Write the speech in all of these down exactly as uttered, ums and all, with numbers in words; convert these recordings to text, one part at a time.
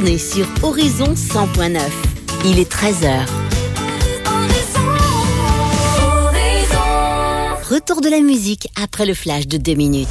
journée sur Horizon cent point neuf. Il est treize heures. Retour de la musique après le flash de deux minutes.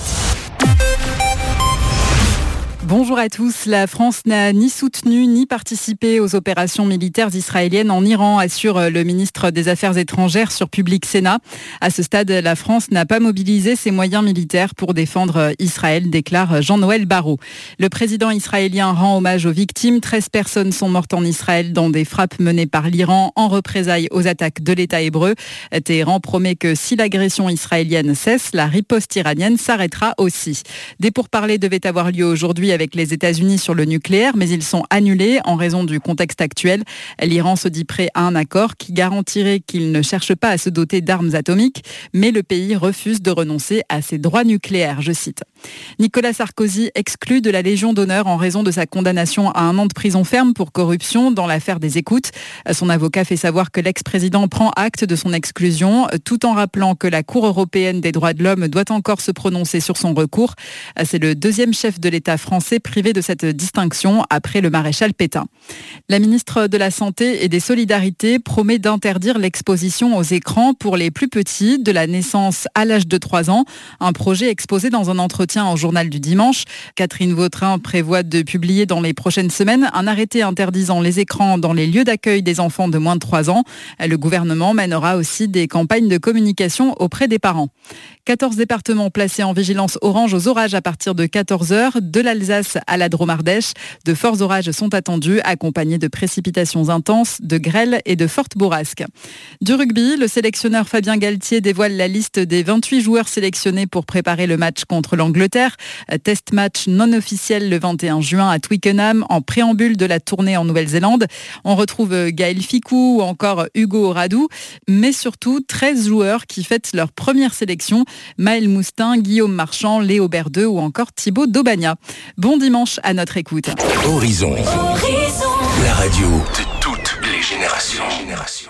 Bonjour à tous. La France n'a ni soutenu ni participé aux opérations militaires israéliennes en Iran, assure le ministre des Affaires étrangères sur Public Sénat. À ce stade, la France n'a pas mobilisé ses moyens militaires pour défendre Israël, déclare Jean-Noël Barrot. Le président israélien rend hommage aux victimes. treize personnes sont mortes en Israël dans des frappes menées par l'Iran en représailles aux attaques de l'État hébreu. Téhéran promet que si l'agression israélienne cesse, la riposte iranienne s'arrêtera aussi. Des pourparlers devaient avoir lieu aujourd'hui avec les États-Unis sur le nucléaire, mais ils sont annulés en raison du contexte actuel. L'Iran se dit prêt à un accord qui garantirait qu'il ne cherche pas à se doter d'armes atomiques, mais le pays refuse de renoncer à ses droits nucléaires, je cite. Nicolas Sarkozy exclu de la Légion d'honneur en raison de sa condamnation à un an de prison ferme pour corruption dans l'affaire des écoutes. Son avocat fait savoir que l'ex-président prend acte de son exclusion, tout en rappelant que la Cour européenne des droits de l'homme doit encore se prononcer sur son recours. C'est le deuxième chef de l'État français privé de cette distinction après le maréchal Pétain. La ministre de la Santé et des Solidarités promet d'interdire l'exposition aux écrans pour les plus petits de la naissance à l'âge de trois ans. Un projet exposé dans un entretien au journal du dimanche. Catherine Vautrin prévoit de publier dans les prochaines semaines un arrêté interdisant les écrans dans les lieux d'accueil des enfants de moins de trois ans. Le gouvernement mènera aussi des campagnes de communication auprès des parents. quatorze départements placés en vigilance orange aux orages à partir de quatorze heures, de l'Alsace à la Drôme-Ardèche. De forts orages sont attendus, accompagnés de précipitations intenses, de grêles et de fortes bourrasques. Du rugby, le sélectionneur Fabien Galtier dévoile la liste des vingt-huit joueurs sélectionnés pour préparer le match contre l'Angleterre. Test match non officiel le vingt et un juin à Twickenham, en préambule de la tournée en Nouvelle-Zélande. On retrouve Gaël Ficou ou encore Hugo Radou, mais surtout treize joueurs qui fêtent leur première sélection. Maël Moustin, Guillaume Marchand, Léo Berdeux ou encore Thibaut Daubagna. Bon dimanche à notre écoute. Horizon. Horizon. La radio de toutes les générations. générations.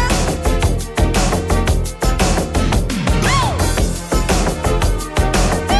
Go, girl!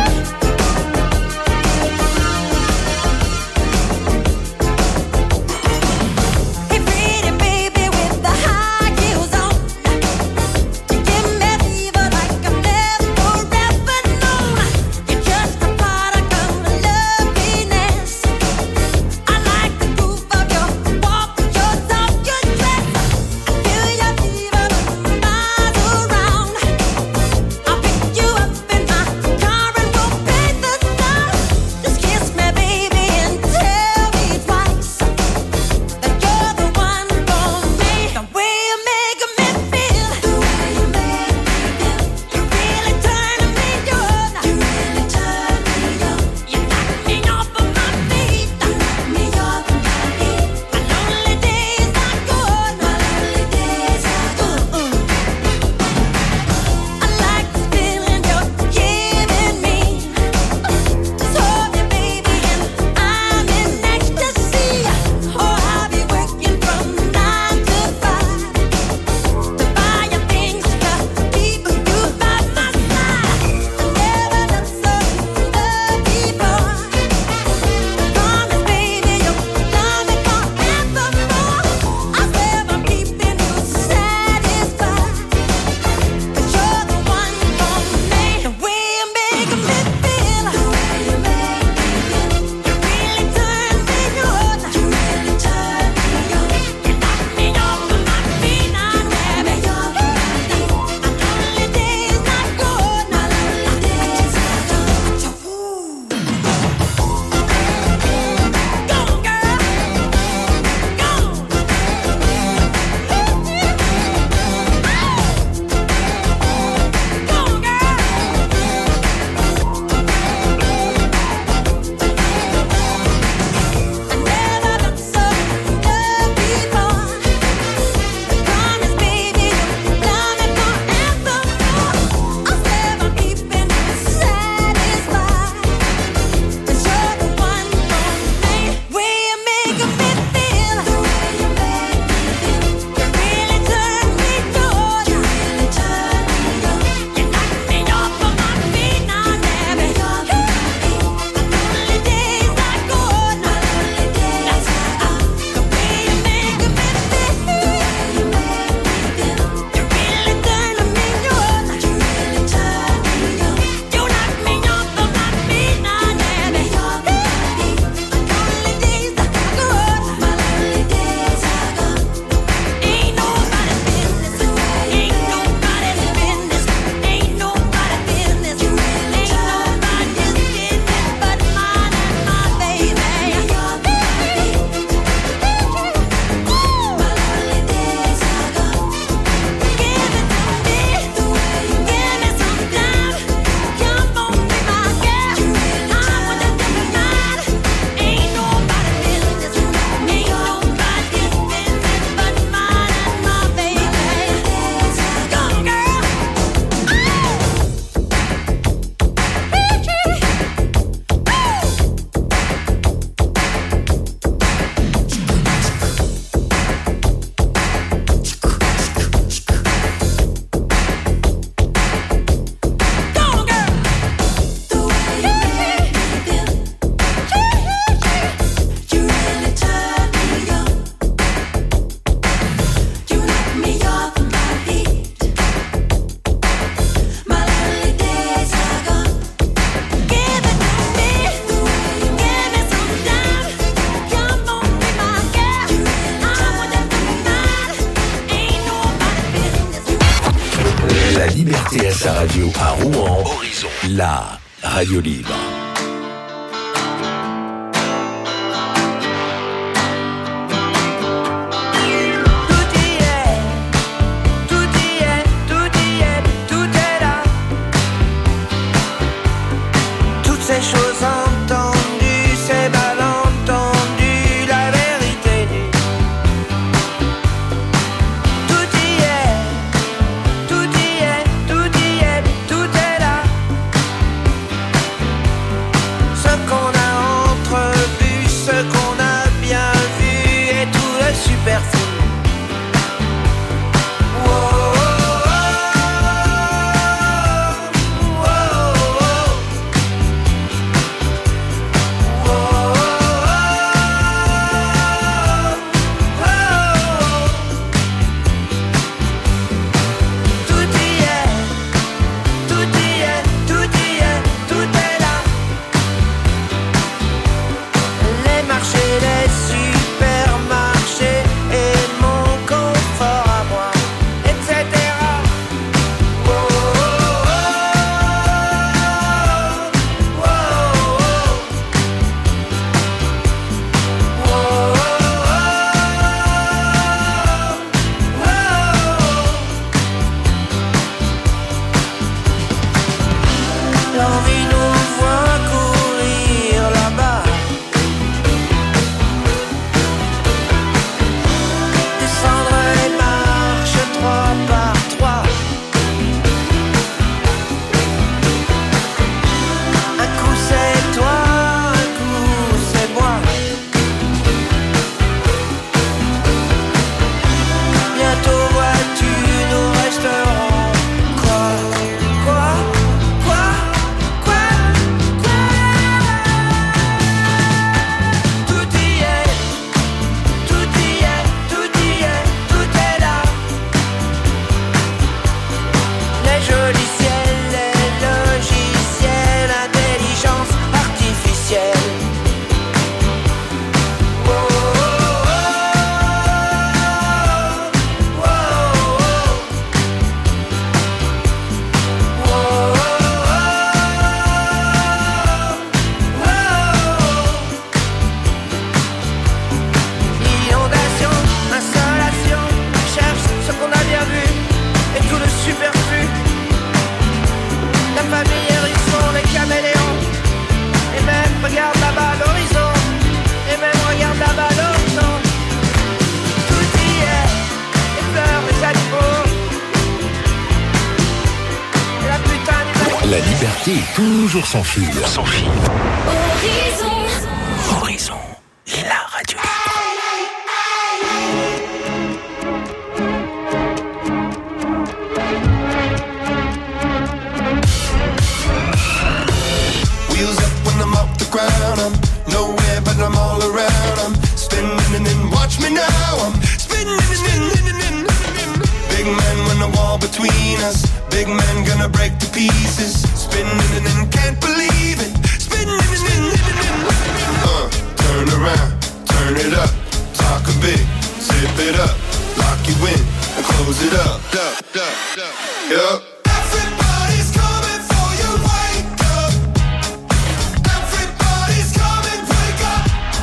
liberté à sa radio à Rouen. Horizon, la radio libre. La liberté est toujours sans fil. Sans fil. Horizon. Horizon, la radio Wheels up when I'm off the ground. I'm nowhere but I'm all around. I'm spinning and then watch me now. I'm spinning and then big man when the wall between us. Big man gonna break to pieces. Spinning and then can't believe it. Spinning and then uh, turn around, turn it up. Talk a bit, zip it up. Lock you in and close it up. Up, up, up. Yup. Everybody's coming for you. Wake up. Everybody's coming. Wake up.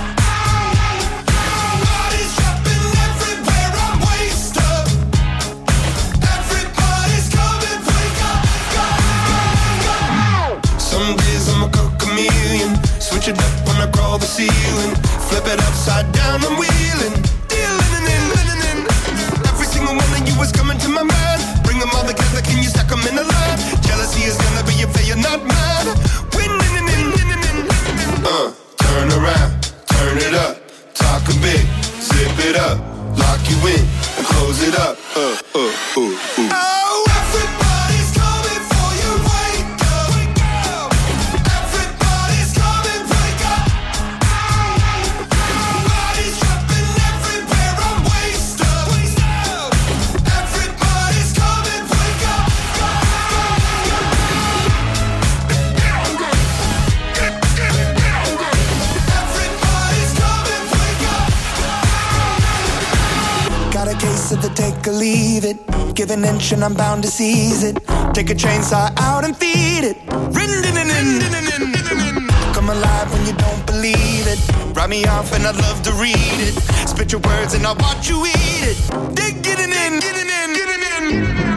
Bodies dropping everywhere. I'm waist up. Everybody's coming. Wake up. Go, go, go. Some days I'm a chameleon. Switch it up when I crawl the ceiling. Flip it upside down. I'm wheeling. Dealing and in, and in. Every single one of you is coming to my mind. Bring them all together, can you stack them in a line? Jealousy is gonna be if you're not mine. Winning and in, and in, uh, turn around, turn it up. Talk a bit, zip it up. Lock you in and close it up. Uh, uh, uh, uh. Oh, everybody's coming for you. Wake up, wake up. Everybody's coming, wake up. Bodies dropping everywhere. take or leave it. Give an inch and I'm bound to seize it. Take a chainsaw out and feed it. Come alive when you don't believe it. Write me off and I'd love to read it. Spit your words and I'll watch you eat it. Dig getting in, getting in, getting in.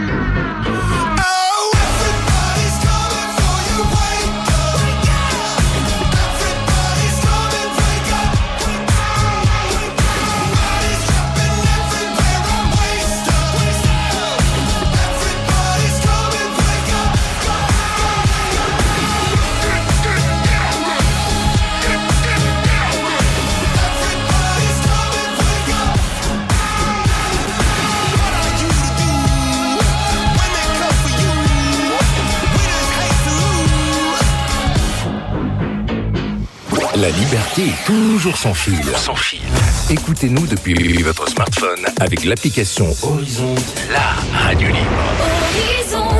La liberté est toujours sans fil. Sans fil. Écoutez-nous depuis votre smartphone avec l'application Horizon, la radio libre. Horizon.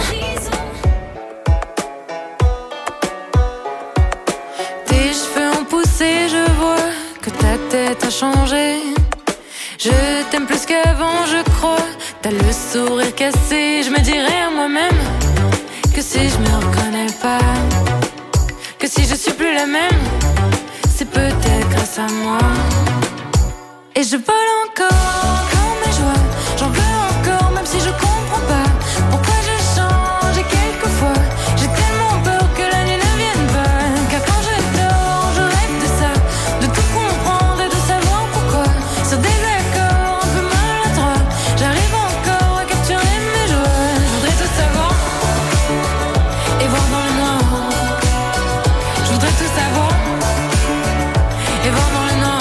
Tes cheveux ont poussé, je vois que ta tête a changé. Je t'aime plus qu'avant, je crois. T'as le sourire cassé. Je me dirais à moi-même que si je me reconnais pas, que si je suis plus la même, c'est peut-être grâce à moi. Et je vole encore comme mes joies. J'en veux encore même si je comprends pas pourquoi je change. Et quelquefois j'ai tellement peur que la nuit ne vienne pas. Car quand je dors je rêve de ça, de tout comprendre et de savoir pourquoi. Sur des accords un peu maladroits, j'arrive encore à capturer mes joies. Je voudrais tout savoir et voir dans le noir. Je voudrais tout savoir et voir dans le noir.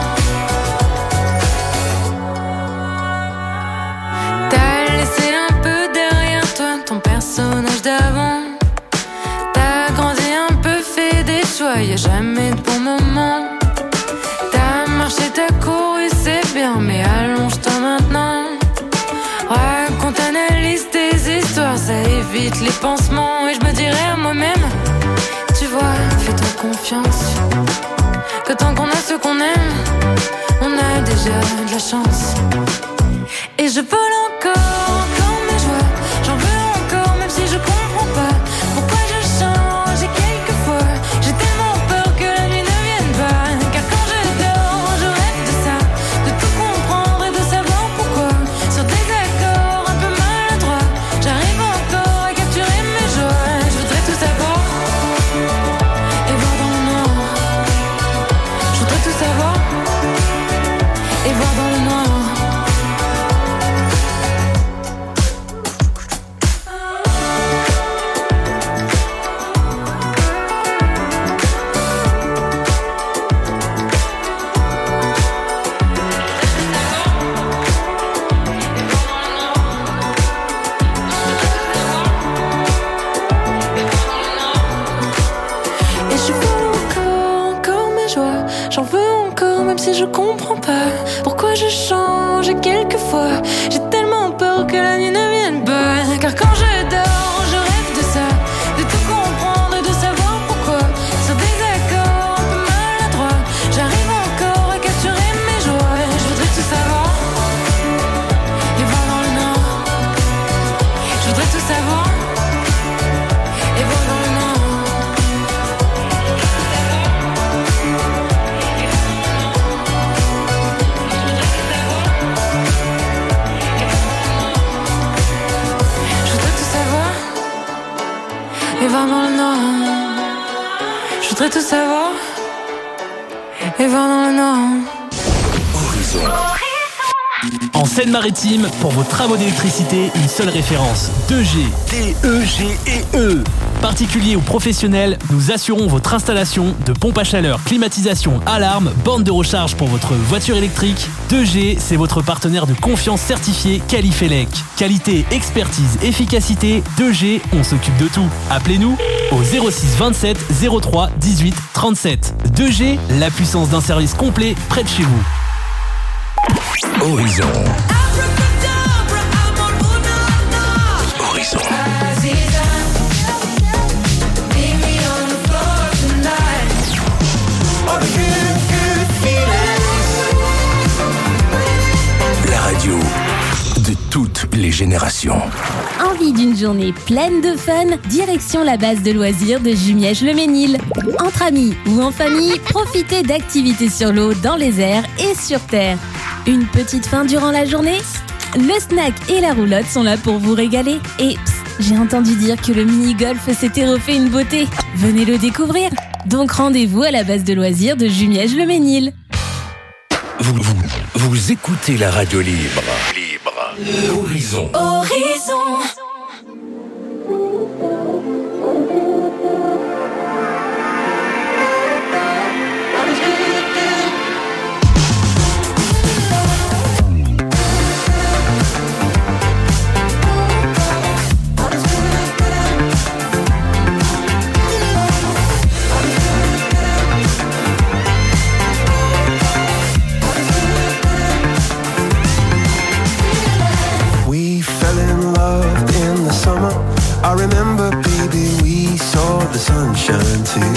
T'as laissé un peu derrière toi ton personnage d'avant. T'as grandi un peu, fait des choix, y'a jamais de bon moment. T'as marché, t'as couru, c'est bien, mais allonge-toi maintenant. Raconte, analyse tes histoires, ça évite les pansements. Et je me dirais à moi-même, tu vois, fais-toi confiance, que tant qu'on a ce qu'on aime, on a déjà de la chance. Et je vole encore comme mes joies. J'en veux encore même si je comprends pas pourquoi je change. Et quelquefois j'ai tellement peur que la nuit ne vienne pas. Car quand je dors je rêve de ça, de tout comprendre et de savoir pourquoi. Sur des accords un peu maladroits, j'arrive encore à capturer mes joies. Je voudrais tout savoir et voir dans le noir. Je voudrais tout savoir et voir dans le noir. Et je vole encore, encore mes joies. J'en veux encore même si je comprends pas pourquoi je change. Et quelquefois j'ai tellement peur que la nuit ne vienne pas. Car quand je dors je rêve de ça, de tout comprendre et de savoir pourquoi. Sur des accords un peu maladroits, j'arrive encore à capturer mes joies. Je voudrais tout savoir et voir dans le noir. Je voudrais tout savoir et voir dans le noir. Je voudrais tout savoir et voir dans le noir. Je voudrais tout savoir et voir dans le noir. Horizon. En Seine-Maritime, pour vos travaux d'électricité, une seule référence, deux G. D E G E E. Particuliers ou professionnels, nous assurons votre installation de pompe à chaleur, climatisation, alarme, borne de recharge pour votre voiture électrique. deux G, c'est votre partenaire de confiance certifié Qualifelec. Qualité, expertise, efficacité, deux G, on s'occupe de tout. Appelez-nous au zéro six vingt-sept zéro trois dix-huit trente-sept. deux G, la puissance d'un service complet près de chez vous. Horizon. Horizon. La radio de tous génération. Envie d'une journée pleine de fun? Direction la base de loisirs de Jumièges-le-Mesnil. Entre amis ou en famille, profitez d'activités sur l'eau, dans les airs et sur terre. Une petite faim durant la journée? Le snack et la roulotte sont là pour vous régaler. Et psst, j'ai entendu dire que le mini-golf s'était refait une beauté. Venez le découvrir. Donc rendez-vous à la base de loisirs de Jumièges-le-Mesnil. Vous, vous, vous écoutez la radio libre. Libre. Horizon. Horizon. I remember, baby, we saw the sunshine too.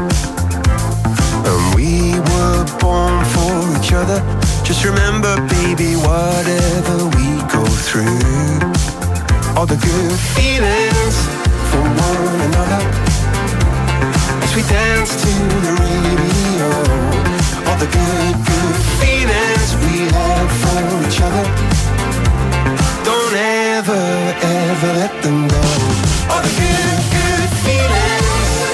And we were born for each other. Just remember, baby, whatever we go through, all the good feelings for one another, as we dance to the radio. All the good, good feelings we have for each other, don't ever, ever let them go. All the good, good feelings.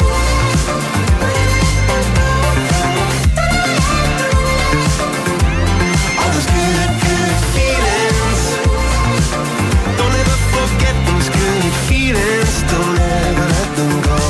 All those good, good feelings. Don't ever forget those good feelings. Don't ever let them go.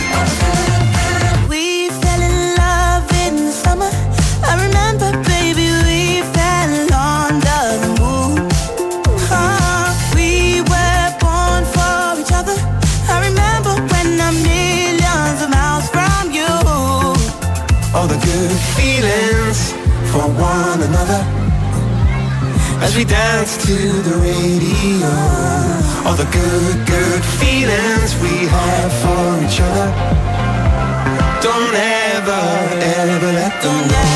We fell in love in the summer. I remember, baby, we fell under the moon. Oh, we were born for each other. I remember when I'm millions of miles from you. All the good feelings for one another, as we dance to the radio. All the good, good feelings we have for each other, don't ever, ever let them go.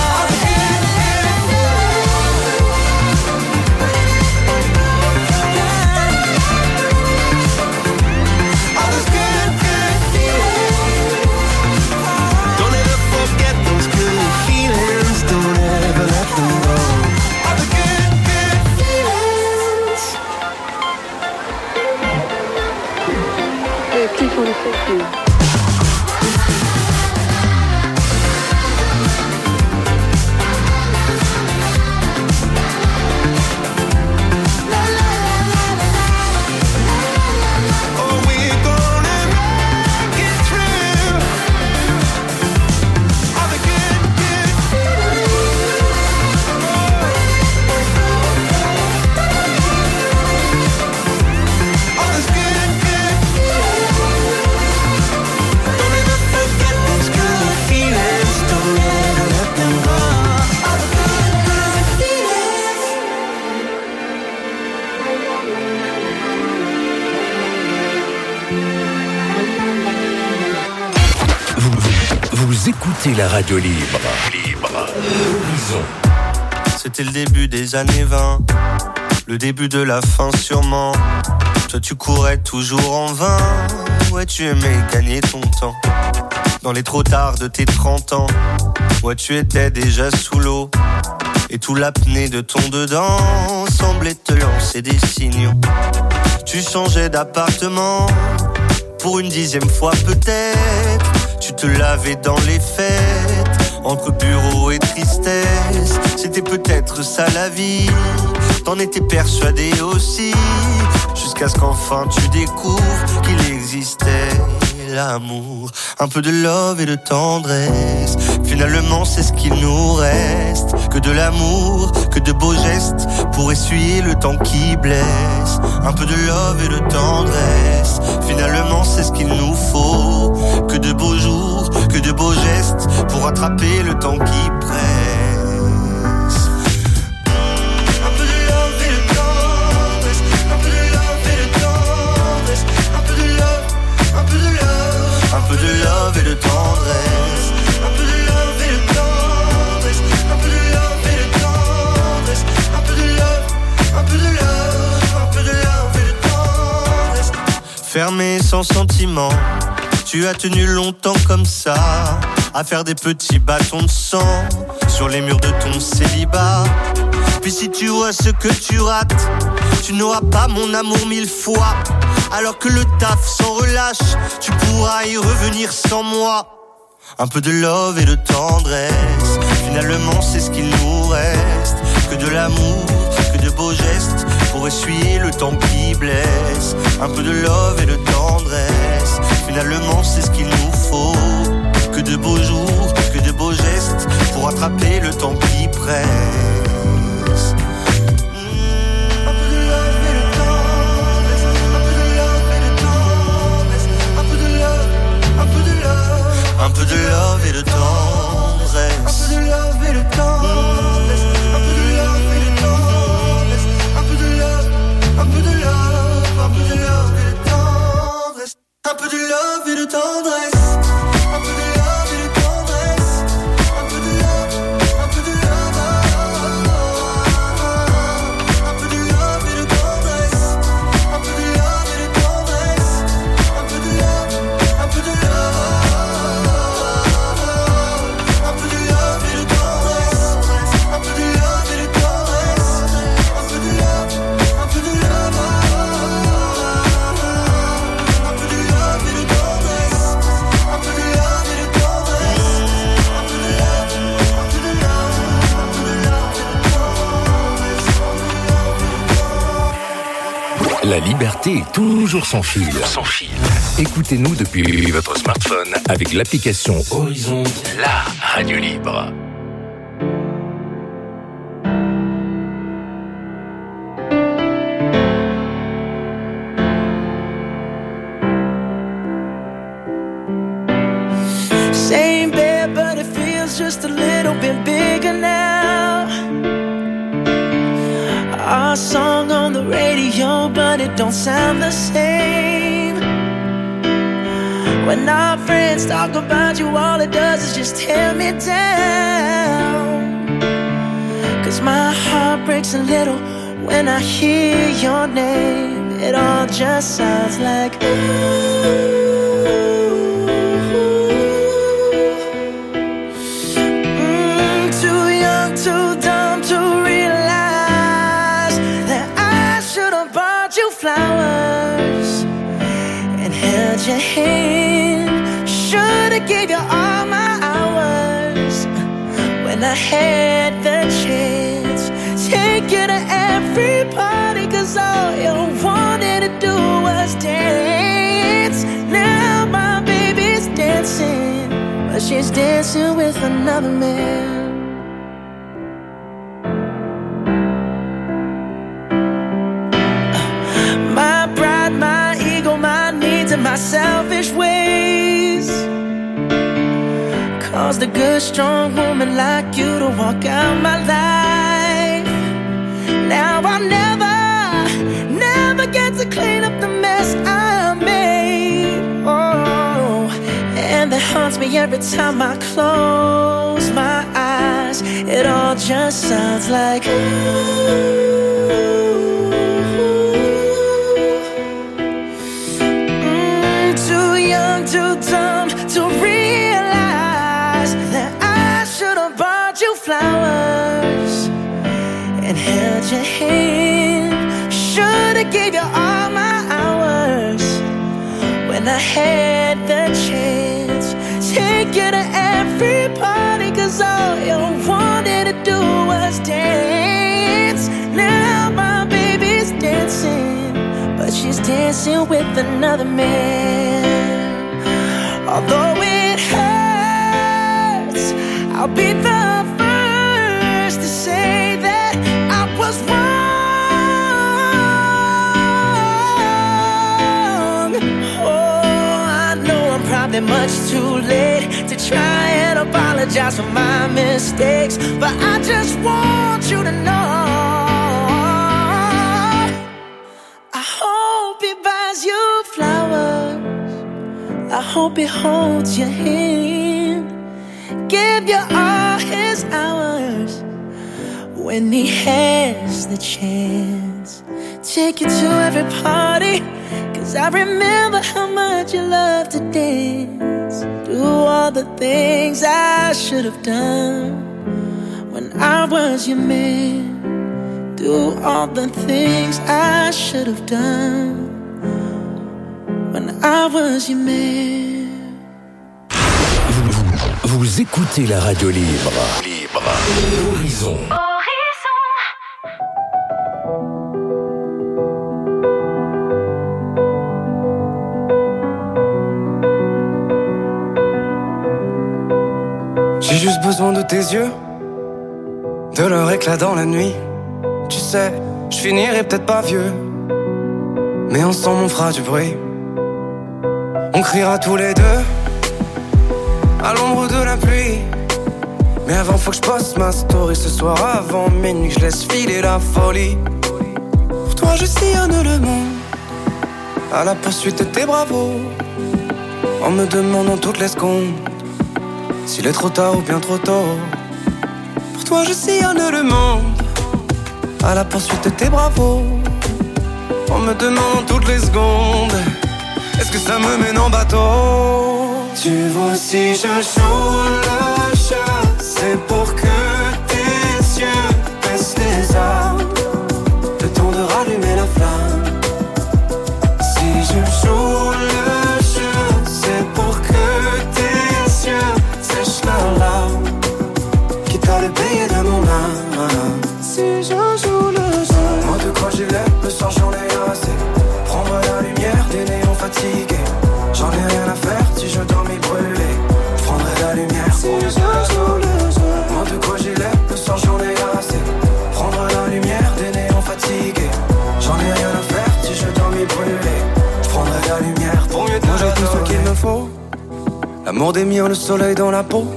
Vous écoutez la radio libre. Libre. Horizon. C'était le début des années vingt, le début de la fin sûrement. Toi tu courais toujours en vain, ouais tu aimais gagner ton temps. Dans les trop tard de tes trente ans, ouais tu étais déjà sous l'eau. Et tout l'apnée de ton dedans semblait te lancer des signaux. Tu changeais d'appartement, pour une dixième fois peut-être. Tu te lavais dans les fêtes, entre bureau et tristesse. C'était peut-être ça la vie, t'en étais persuadé aussi, jusqu'à ce qu'enfin tu découvres qu'il existait l'amour. Un peu de love et de tendresse, finalement c'est ce qu'il nous reste. Que de l'amour, que de beaux gestes, pour essuyer le temps qui blesse. Un peu de love et de tendresse, finalement c'est ce qu'il nous faut. Que de beaux jours, que de beaux gestes, pour attraper le temps qui presse. Un peu de love et de tendresse, un peu de love et de tendresse, un peu de love, un peu de love, un peu de love et de tendresse, un peu de love et de tendresse, un peu de love et de tendresse, un peu de love, un peu de love, un peu de love. Fermé sans sentiment, tu as tenu longtemps comme ça, à faire des petits bâtons de sang sur les murs de ton célibat. Puis si tu vois ce que tu rates, tu n'auras pas mon amour mille fois. Alors que le taf s'en relâche, tu pourras y revenir sans moi. Un peu de love et de tendresse, finalement c'est ce qu'il nous reste. Que de l'amour, que de beaux gestes, pour essuyer le temps qui blesse. Un peu de love et de tendresse, finalement c'est ce qu'il nous faut. Que de beaux jours, que de beaux gestes, pour attraper le temps qui presse. Un peu de love et de tendresse. Un peu de love et de tendresse. Un peu de love et de tendresse. Un peu de love, un peu de love, un peu de love et de tendresse. Un peu de love et de tendresse. Un peu de love et de tendresse. Un peu de love, un peu de love. Un peu de love et de tendresse. Un peu de love et de tendresse. Un peu de love, un peu de love. La liberté est toujours sans fil. Sans fil. Écoutez-nous depuis votre smartphone avec l'application Horizon, la radio libre. Same bed, but it feels just a little bit bigger now. Our song on the radio, but it don't sound the same. When our friends talk about you, all it does is just tear me down. Cause my heart breaks a little when I hear your name. It all just sounds like ooh. Too dumb to realize that I should have bought you flowers and held your hand. Should have gave you all my hours when I had the chance. Take you to every party, cause all you wanted to do was dance. Now my baby's dancing, but she's dancing with another man. And my selfish ways caused a good strong woman like you to walk out my life. Now I'll never, never get to clean up the mess I made. Oh, and that haunts me every time I close my eyes. It all just sounds like ooh. Too dumb to realize that I should have bought you flowers and held your hand. Should have gave you all my hours when I had the chance. Take you to every party, cause all you wanted to do was dance. Now my baby's dancing, but she's dancing with another man. Although it hurts, I'll be the first to say that I was wrong. Oh, I know I'm probably much too late to try and apologize for my mistakes, but I just want you to know I hope he buys you flowers. I hope he holds your hand, give you all his hours when he has the chance. Take you to every party, cause 'Cause I remember how much you loved to dance. Do all the things I should have done when I was your man. Do all the things I should have done when I was your man. Vous, vous écoutez la radio libre. Libre. Horizon. J'ai juste besoin de tes yeux, de leur éclat dans la nuit. Tu sais, je finirai peut-être pas vieux, mais ensemble on fera du bruit. On criera tous les deux à l'ombre de la pluie. Mais avant faut que je poste ma story ce soir avant minuit, que je laisse filer la folie. Pour toi je sillonne le monde à la poursuite de tes bravos, en me demandant toutes les secondes s'il est trop tard ou bien trop tôt. Pour toi je sillonne le monde à la poursuite de tes bravos, en me demandant toutes les secondes est-ce que ça me mène en bateau. Tu vois si je joue le jeu, c'est pour que tes yeux baissent les armes, le temps de rallumer la flamme. Si je joue le jeu, c'est pour que tes yeux sèchent leurs larmes, quitte à le payer de mon âme. Si je joue le jeu, moi de quoi j'ai l'air, le soir j'en ai assez. Prendre la lumière des néons fatigués, j'en ai rien à faire si je dois m'y brûler. Je prendrai la lumière si je joue le jeu. Moi de quoi j'ai l'air, le soir j'en ai assez. Prendre la lumière des néons fatigués, j'en ai rien à faire si je dois m'y brûler. Je prendrai la lumière pour mieux te moi j'ai tout ce qu'il me faut, l'amour des miens, le soleil dans la peau.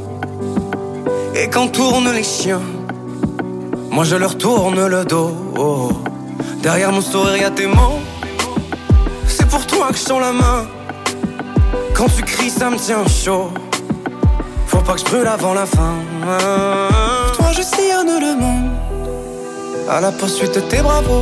Et quand tournent les chiens, moi je leur tourne le dos. Oh. Derrière mon sourire y'a tes mots, c'est pour toi que je tends la main. Quand tu cries ça me tient chaud, faut pas que je brûle avant la fin. Pour toi je sillonne le monde à la poursuite de tes bravos,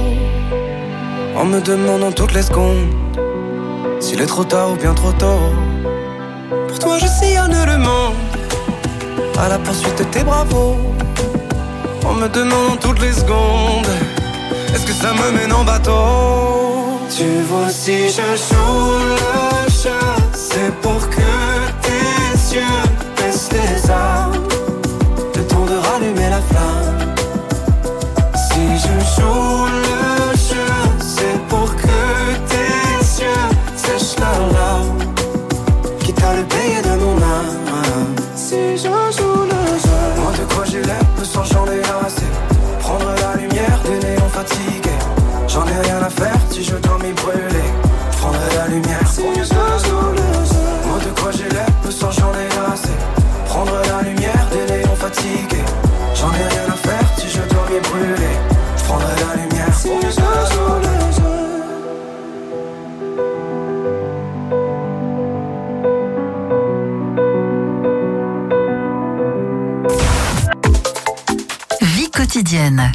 en me demandant toutes les secondes s'il est trop tard ou bien trop tôt. Pour toi je sillonne le monde à la poursuite de tes bravos, en me demandant toutes les secondes est-ce que ça me mène en bateau. Tu vois si je joue le jeu, c'est pour que tes yeux baissent les armes, le temps de rallumer la flamme. Si je joue le jeu, c'est pour que tes yeux sèchent leurs larmes, quitte à le payer de mon âme. Si je joue le jeu, moi de quoi j'ai l'air, le soir j'en ai assez. Prendre la lumière des néons fatigués, j'en ai rien à faire si je dois m'y brûler. Je prendrai la lumière si je joue le jeu. Moi de quoi j'ai l'air, le soir j'en ai assez. Prendre la lumière des néons fatigués, j'en ai rien à faire si je dois m'y brûler. Je prendrai la lumière si je joue le jeu. Vie quotidienne.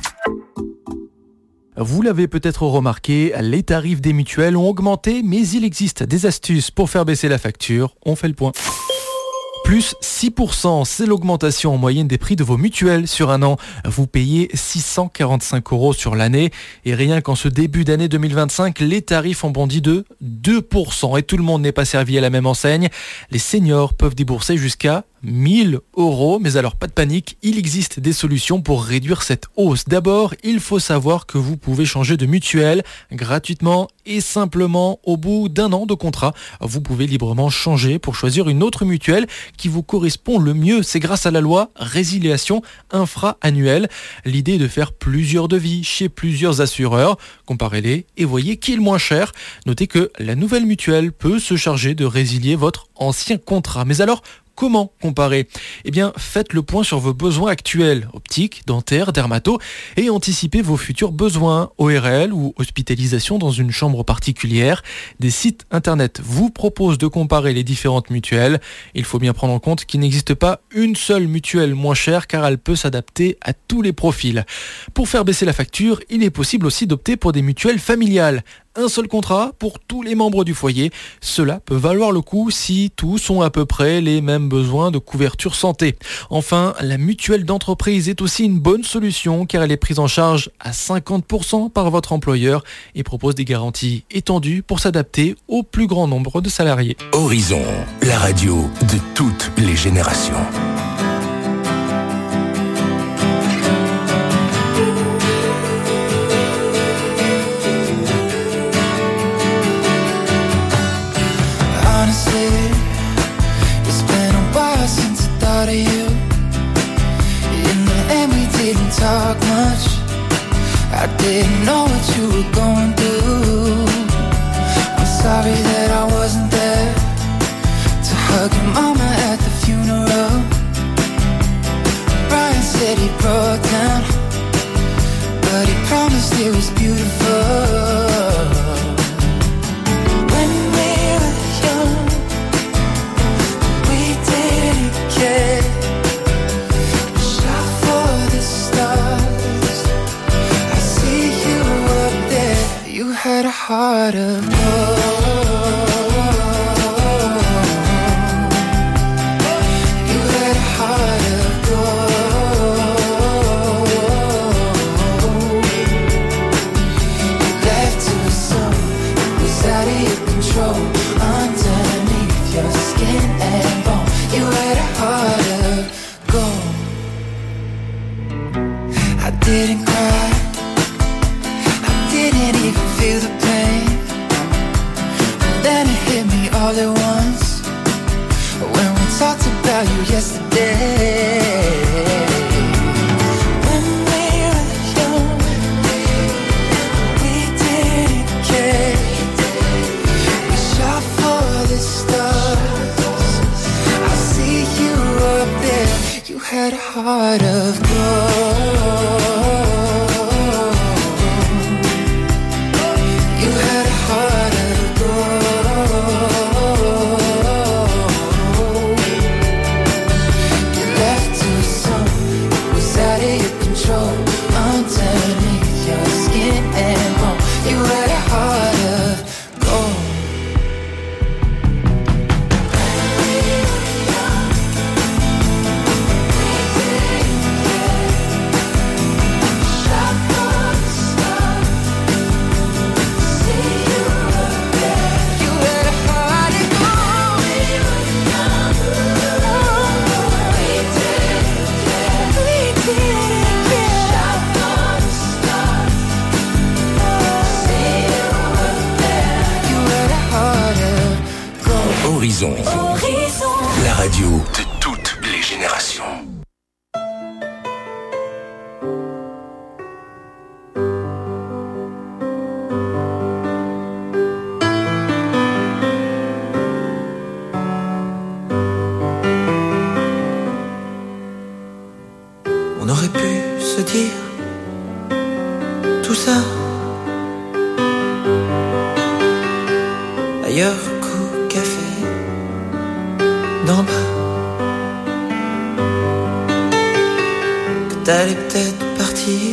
Vous l'avez peut-être remarqué, les tarifs des mutuelles ont augmenté, mais il existe des astuces pour faire baisser la facture. On fait le point. Plus six pour cent, c'est l'augmentation en moyenne des prix de vos mutuelles sur un an. Vous payez six cent quarante-cinq euros sur l'année. Et rien qu'en ce début d'année deux mille vingt-cinq, les tarifs ont bondi de deux pour cent. Et tout le monde n'est pas servi à la même enseigne. Les seniors peuvent débourser jusqu'à mille euros. Mais alors, pas de panique, il existe des solutions pour réduire cette hausse. D'abord, il faut savoir que vous pouvez changer de mutuelle gratuitement et simplement au bout d'un an de contrat. Vous pouvez librement changer pour choisir une autre mutuelle qui vous correspond le mieux. C'est grâce à la loi résiliation infra-annuelle. L'idée est de faire plusieurs devis chez plusieurs assureurs. Comparez-les et voyez qui est le moins cher. Notez que la nouvelle mutuelle peut se charger de résilier votre ancien contrat. Mais alors, comment comparer ? Eh bien, faites le point sur vos besoins actuels, optiques, dentaires, dermato, et anticipez vos futurs besoins, O R L ou hospitalisation dans une chambre particulière. Des sites internet vous proposent de comparer les différentes mutuelles. Il faut bien prendre en compte qu'il n'existe pas une seule mutuelle moins chère car elle peut s'adapter à tous les profils. Pour faire baisser la facture, il est possible aussi d'opter pour des mutuelles familiales. un seul contrat pour tous les membres du foyer. Cela peut valoir le coup si tous ont à peu près les mêmes besoins de couverture santé. Enfin, la mutuelle d'entreprise est aussi une bonne solution car elle est prise en charge à cinquante pour cent par votre employeur et propose des garanties étendues pour s'adapter au plus grand nombre de salariés. Horizon, la radio de toutes les générations. Of you. In the end we didn't talk much. I didn't know what you were going through. I'm sorry that I wasn't there to hug your mama at the funeral. Brian said he broke down, but he promised it was beautiful. Had a heart of gold. You had a heart of gold. You left to a song that was out of your control. Underneath your skin and bone, you had a heart of gold. I didn't cry, didn't even feel the pain. And then it hit me all at once when we talked about you yesterday. When we were young, we didn't care. We shot for the stars. I see you up there. You had a heart of gold. Underneath your skin and bone, you had a heart of gold. Shot for the stars, see you up there. You had a heart of gold. We were young, we didn't care, we didn't care. Horizon. Horizon, la radio de toutes les générations. On aurait pu se dire tout ça ailleurs. D'en bas, que t'allais peut-être partir,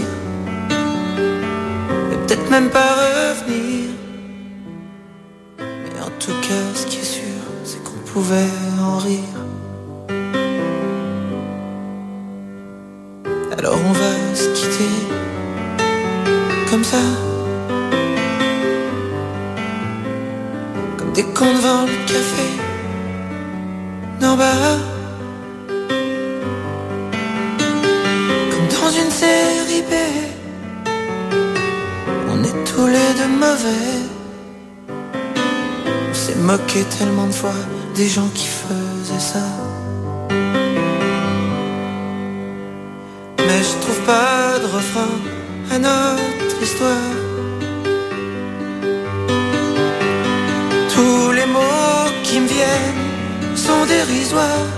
et peut-être même pas revenir. Mais en tout cas, ce qui est sûr, c'est qu'on pouvait en rire. Alors on va se quitter comme ça, comme des cons devant le café. D'en bas, comme dans une série B, on est tous les deux mauvais. On s'est moqué tellement de fois des gens qui faisaient ça. Mais je trouve pas de refrain à notre histoire. Tous les mots qui me viennent sont dérisoires.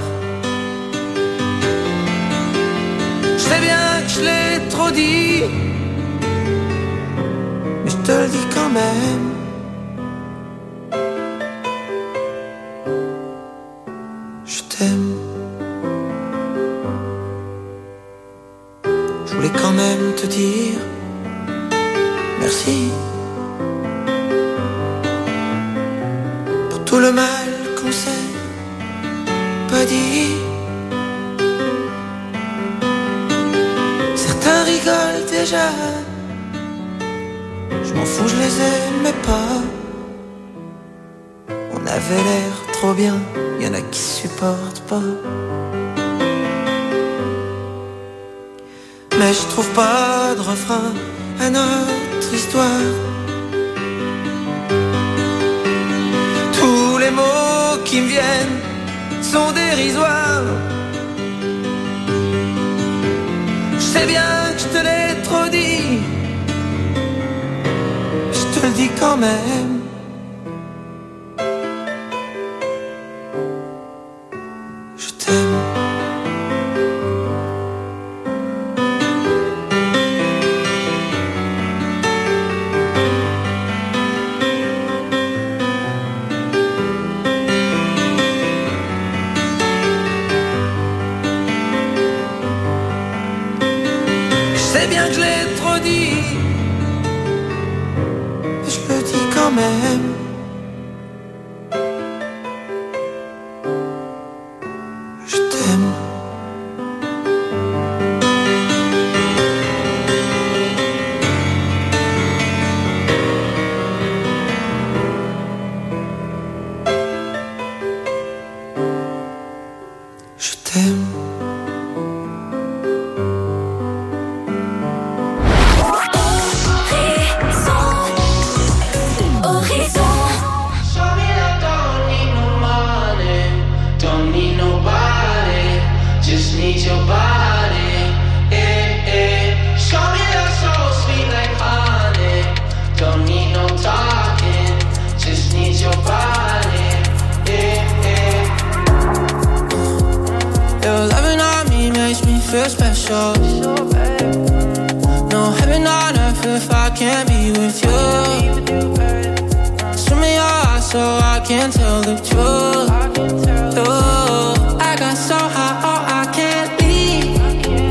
Je sais bien que je l'ai trop dit, mais je te le dis quand même. Je t'aime. Je voulais quand même te dire merci tout le mal qu'on s'est pas dit. Certains rigolent déjà, je m'en fous, je les aimais pas. On avait l'air trop bien, y'en a qui supportent pas. Mais je trouve pas de refrain à notre histoire. Tous les mots qui me viennent sont dérisoires. Je sais bien que je te l'ai trop dit, je te le dis quand même. Je t'aime. Je sais bien que je l'ai trop dit, mais je le dis quand même. Je t'aime. Je t'aime. Feel special. No heaven on earth if I can't be with you. Swim me your eyes so I can tell the truth. Ooh, I got so high, oh I can't leave.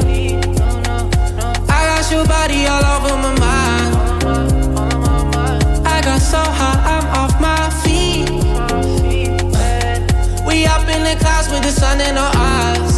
I got your body all over my mind. I got so high, I'm off my feet. We up in the clouds with the sun in our eyes.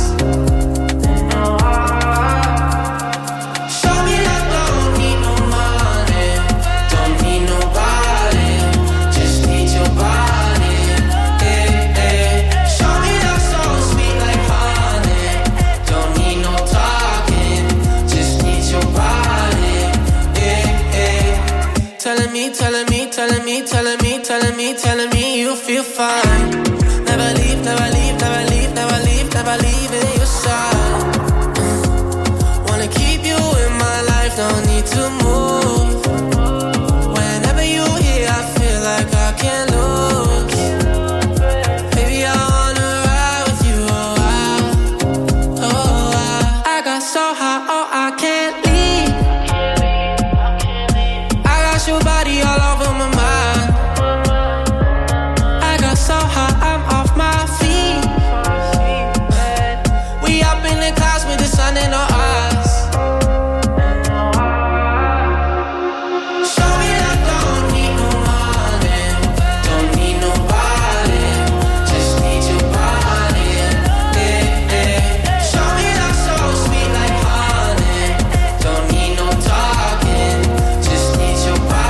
Telling me, telling me, telling me, telling me, telling me you feel fine. Never leave, never leave, never leave, never leave, never leave in your side. Wanna keep you in my life, don't need to move. Whenever you're here, I feel like I can't lose. Baby, I wanna ride with you, oh I, oh I. I got so high, oh I can't leave. Your body all over my mind. I got so high, I'm off my feet. We up in the clouds with the sun in our eyes. Show me that don't need no money, don't need nobody, just need your body. Yeah, yeah. Show me that so sweet like honey, don't need no talking, just need your body.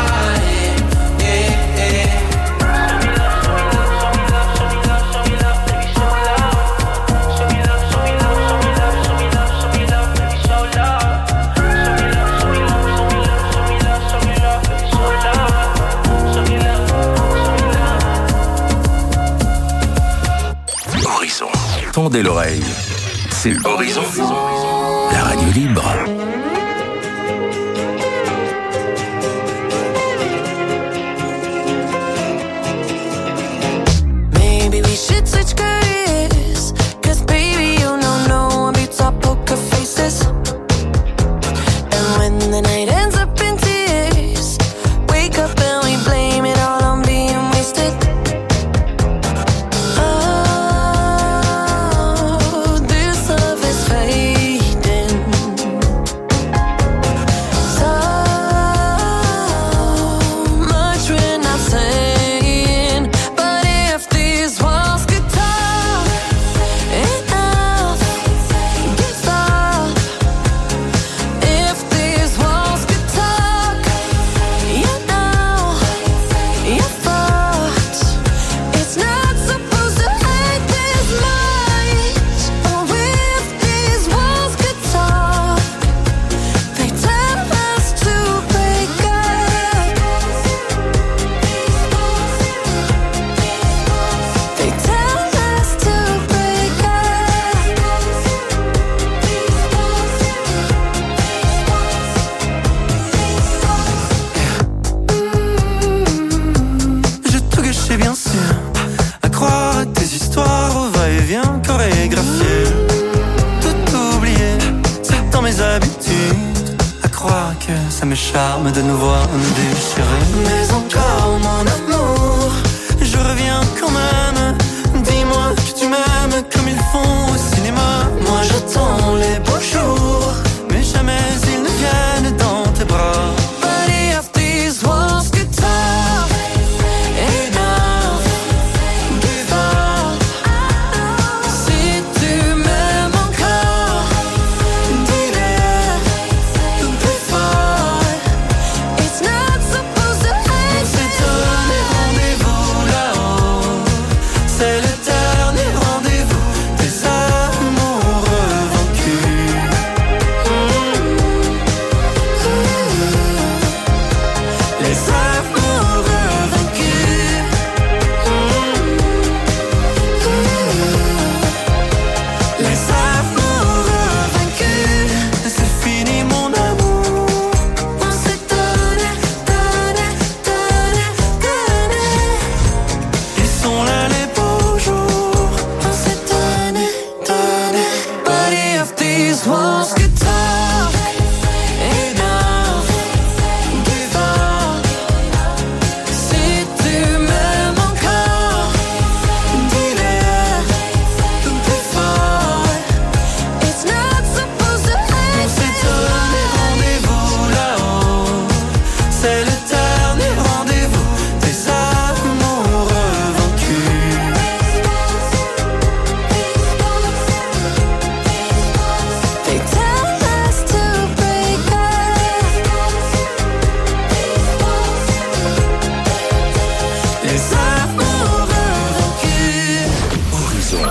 Horizon. Tendez l'oreille. C'est Horizon. La radio libre. Maybe we should switch careers, 'cause baby you know no one beats our poker faces. And when the night ends up in tears, wake up and we blame it all on being wasted. Oh, this love is fading. They tell us to break Je tout gâché bien sûr, à croire à tes histoires au va-et-vient chorégraphié. Tout oublié, c'est dans mes habitudes, à croire que ça me charme de nous voir nous déchirer. Mais encore mon amour, je reviens quand même. Dis-moi que tu m'aimes comme ils font au cinéma. Moi j'attends les beaux jours, mais jamais ils ne viennent dans tes bras. But if these walls could talk, enough, give up. Si tu m'aimes encore, dis-le plus fort. It's not supposed to hurt. On s'est donné rendez-vous là-haut, c'est le dernier rendez-vous des amoureux vaincus. Les amoureux vaincus. Les amoureux vaincus. C'est fini mon amour. On s'est donné, donné, donné, donné. Ils sont là les beaux jours. On s'est donné, donné. But if these walls could talk, enough, give up. Si tu m'aimes encore, dis-le plus fort. It's not supposed to hurt. On s'est donné rendez-vous là-haut, c'est le dernier rendez-vous des amoureux vaincus. They tell us to break Les amoureux vaincus. Horizon.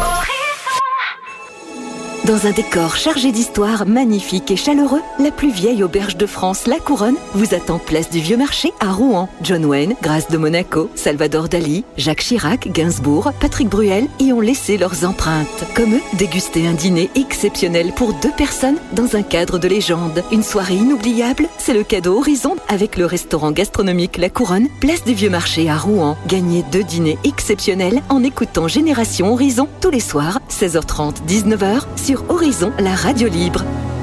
Dans un décor chargé d'histoire magnifique et chaleureux, la plus vieille auberge de France, La Couronne, vous attend place du Vieux-Marché à Rouen. John Wayne, Grâce de Monaco, Salvador Dali, Jacques Chirac, Gainsbourg, Patrick Bruel y ont laissé leurs empreintes. Comme eux, dégustez un dîner exceptionnel pour deux personnes dans un cadre de légende. Une soirée inoubliable, c'est le cadeau Horizon avec le restaurant gastronomique La Couronne, place du Vieux-Marché à Rouen. Gagnez deux dîners exceptionnels en écoutant Génération Horizon tous les soirs, seize heures trente, dix-neuf heures, sur Horizon, la radio libre.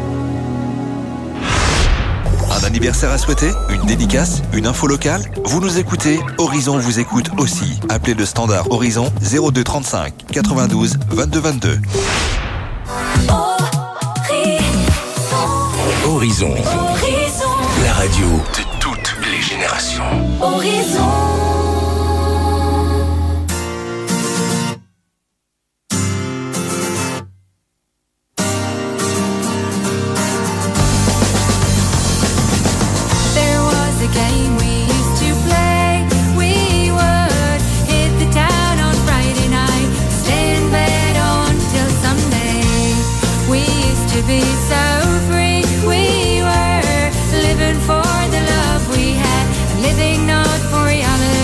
Un anniversaire à souhaiter? Une dédicace? Une info locale? Vous nous écoutez? Horizon vous écoute aussi. Appelez le standard Horizon zéro deux trente-cinq quatre-vingt-douze vingt-deux vingt-deux. Horizon. Horizon. La radio de toutes les générations. Horizon. There was a game we used to play. We would hit the town on Friday night, stay in bed until Sunday. We used to be so free. We were living for the love we had, and living not for reality.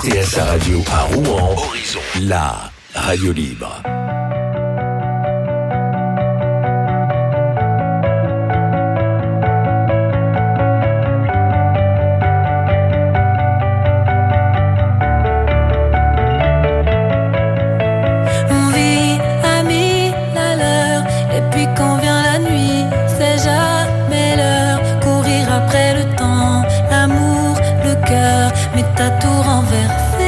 T S A Radio à Rouen, Horizon, la radio libre. On vit à mille à l'heure, et puis quand vient la nuit, c'est jamais l'heure. Courir après le temps, l'amour, le cœur, mais t'as tout renversé.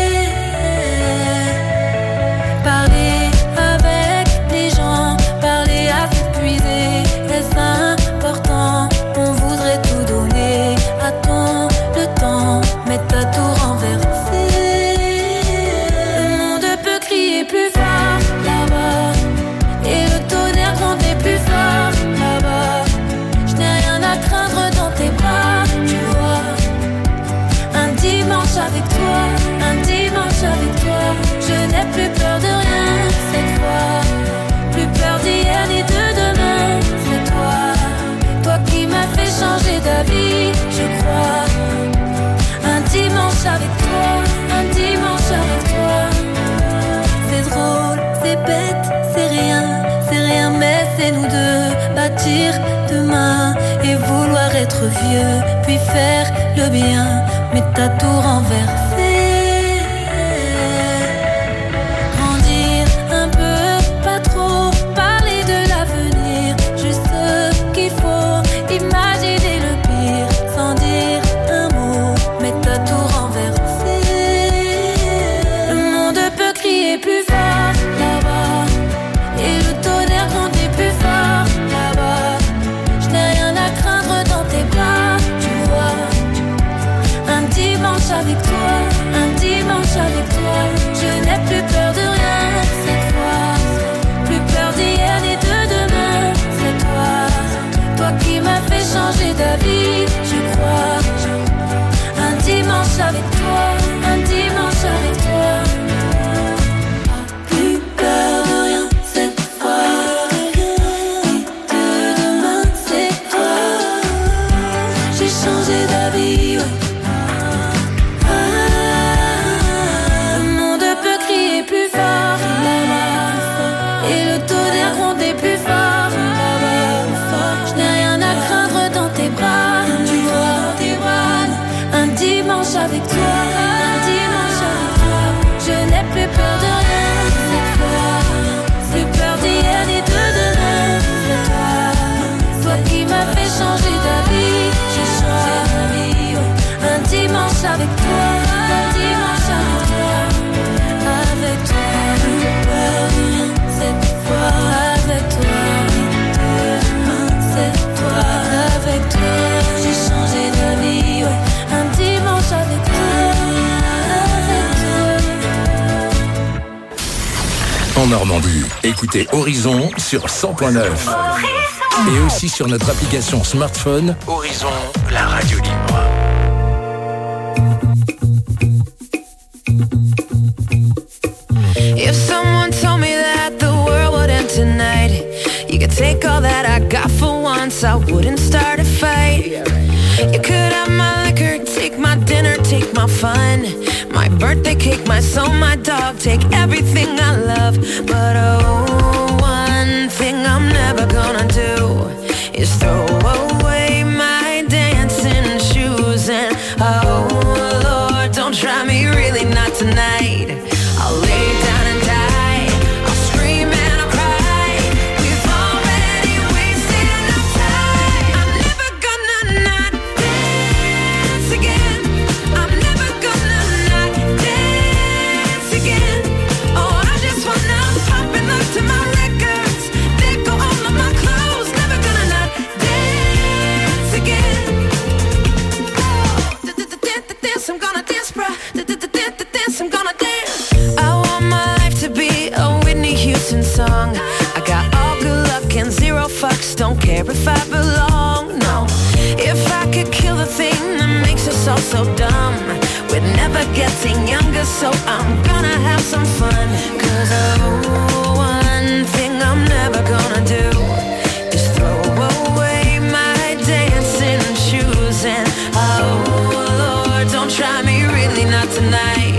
Parler avec les gens, parler à s'épuiser, est-ce important? On voudrait tout donner à ton le temps, mais t'as tout renversé. Le monde peut crier plus fort là-bas, et le tonnerre gronder plus fort là-bas. Je n'ai rien à craindre dans tes bras, tu vois. Un dimanche avec toi, un dimanche avec toi. Je n'ai plus peur de rien cette fois, plus peur d'hier ni de demain. C'est toi, toi qui m'as fait changer d'avis, je crois. Un dimanche avec toi, un dimanche avec toi. C'est drôle, c'est bête, c'est rien, c'est rien, mais c'est nous deux. Bâtir demain et vouloir être vieux, puis faire le bien, mais t'as tout renversé. Grandir un peu, pas trop, parler de l'avenir, juste ce qu'il faut, imaginer le pire, sans dire un mot, mais t'as tout renversé. Le monde peut crier plus fort là-bas, et le tonnerre gronder plus fort là-bas. Je n'ai rien à craindre dans tes bras, tu vois. Un dimanche avec toi, un dimanche avec toi. Je n'ai plus peur de rien cette fois, plus peur d'hier ni de demain. C'est toi, toi qui m'as fait changer d'avis, je crois. Un dimanche avec toi, un dimanche avec toi. Plus peur de rien cette fois, ni de demain. C'est toi, j'ai changé d'avis, ouais. Le monde peut crier plus fort là-bas, et le tonnerre gronder plus fort là-bas. Je n'ai rien à craindre dans tes bras, tu vois. Un dimanche avec toi, un dimanche avec toi. Je n'ai plus peur de rien cette fois, plus peur d'hier ni de demain. C'est toi, toi qui m'as fait changer d'avis, j'ai changé d'avis, ouais. Un dimanche avec toi, un dimanche avec toi. Avec toi, plus peur de rien cette fois. Avec toi, c'est toi. Avec toi, j'ai changé d'avis, ouais. Un dimanche avec toi, avec toi. En Normandie, écoutez Horizon sur cent point neuf. Et aussi sur notre application smartphone Horizon, la radio libre. If someone told me that the world would end tonight, you could take all that I got for once, I wouldn't start a fight. You could have my liquor, take my dinner, take my fun, my birthday cake, my soul, my dog, take everything I love. But oh, one thing I'm never gonna do is throw away my dancing shoes. And oh Lord, don't try me, really not tonight. I'll lay down and die, I'll scream and I'll cry. We've already wasted enough time. I'm never gonna not dance again. I'm never gonna not dance again. Oh, I just wanna pop and look to my records, let go all of my clothes. Never gonna not dance again. Oh, dance, I'm gonna dance, bruh. Dance, I'm gonna dance. I want my life to be a Whitney Houston song. I got all good luck and zero fucks, don't care if I belong, no. If I could kill the thing that makes us all so dumb, we're never getting younger, so I'm gonna have some fun. Cause oh, one thing I'm never gonna do is throw away my dancing shoes. And oh Lord, don't try me, really not tonight.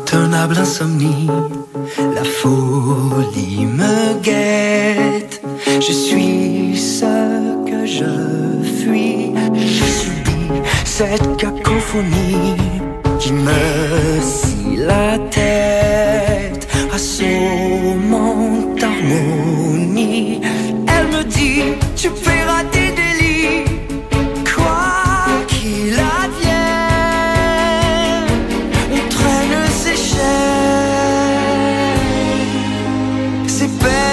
intenable insomnie, la folie me guette. Je suis ce que je fuis, je subis cette cacophonie qui me scie la tête, assommant harmonie. Elle me dit, tu paieras tes délits, quoi qu'il advienne, on traîne ses chaînes, ses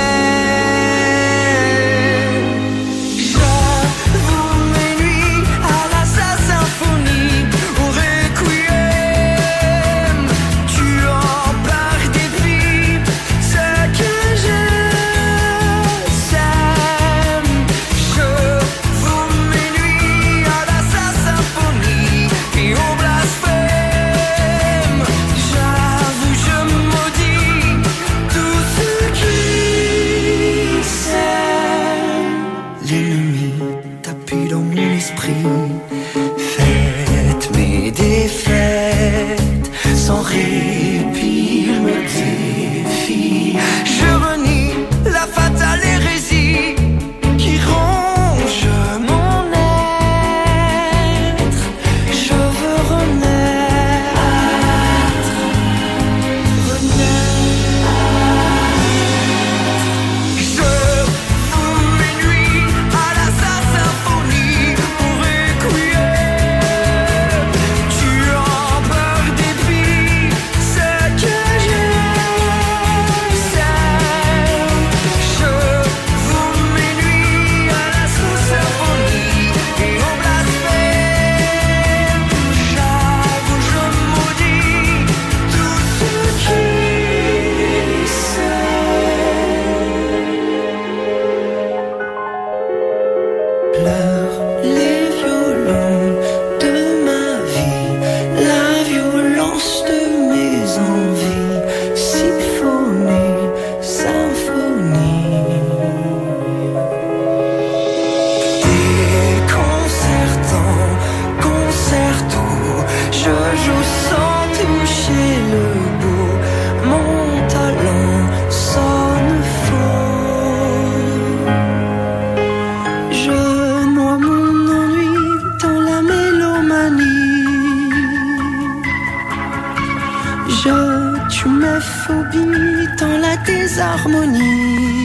peines. J'avoue mes nuits à la sa symphonie, au requiem, tuant par dépit ce que je sème. Je vous mes nuits à la sa symphonie et au blasphème. J'avoue, je maudis tout ce qui s'aime. L'ennemi tapis dans mon esprit, faites mes défaites sans répit, il me défie. Je renie la fatale hérésie qui ronge mon être. Je veux renaître, renaître. Je vous mes nuits à la sa symphonie, au requiem, tuant par dépit ce que je sème. Je vous mes nuits à la sa symphonie et au blasphème. J'avoue, je maudis tout ce qui pleurent les violons de ma vie, la violence de mes envies, symphonie, symphonie. Déconcertant, concerto, je joue sans toucher le bout, mon talent sonne faux. Je noie mon ennui dans la mélomanie. Je tue mes phobies dans la désharmonie.